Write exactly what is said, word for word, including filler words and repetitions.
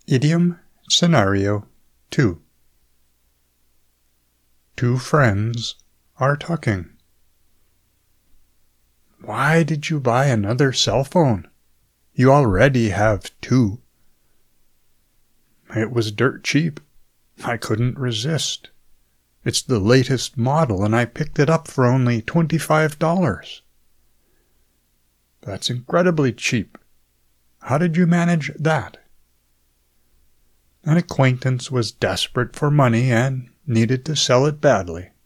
Idiom Scenario two. Two friends are talking. Why did you buy another cell phone? You already have two. It was dirt cheap. I couldn't resist. It's the latest model and I picked it up for only twenty-five dollars. That's incredibly cheap. How did you manage that? An acquaintance was desperate for money and needed to sell it badly.